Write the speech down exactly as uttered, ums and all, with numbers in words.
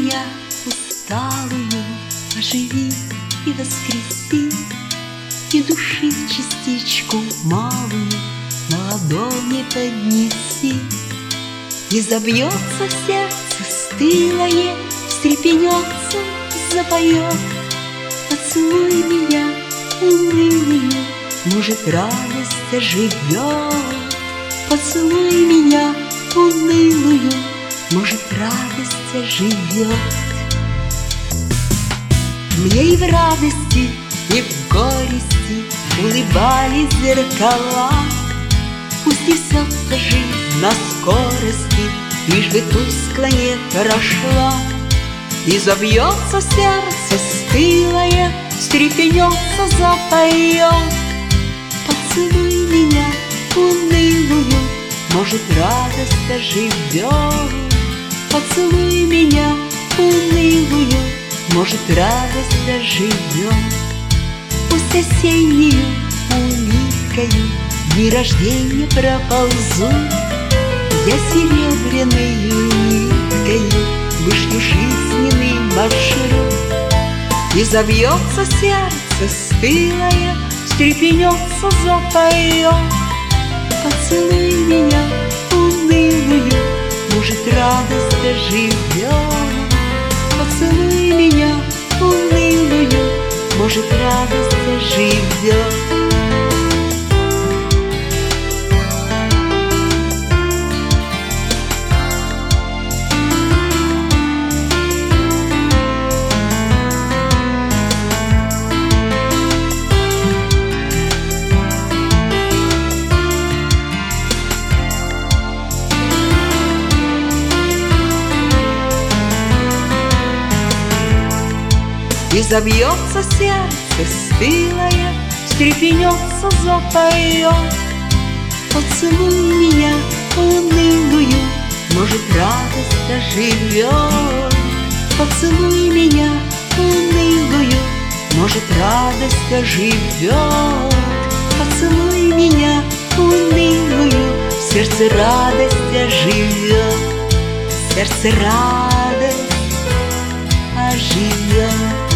меня усталую оживи и воскреси, и души частичку малую на ладони поднеси. И забьется сердце стылое, встрепенется, запоет. Поцелуй меня унылую, может, радость оживет. Поцелуй меня унылую, может, радость оживет. Мне и в радости, и в горести улыбались зеркала. Пусть несется жизнь на скорости, лишь бы тускло не прошла. И забьется сердце стылое, встрепенется, запоет. Поцелуй меня унылую, может, радость оживет. Поцелуй меня унылую, может, радость оживет. Пусть осеннею улиткою дни рождения проползут, я серебряную ниткою вышью жизненный маршрут. И забьется сердце стылое, встрепенется, запоет. Поцелуй меня унылую, может, радость оживет. Поцелуй меня унылую, может, радость оживет. И забьется сердце стылое, встрепенется, запоет. Поцелуй меня унылую, может, радость оживет. Поцелуй меня унылую, может, радость оживет. Поцелуй меня унылую, в сердце радость оживет. В сердце радость оживет.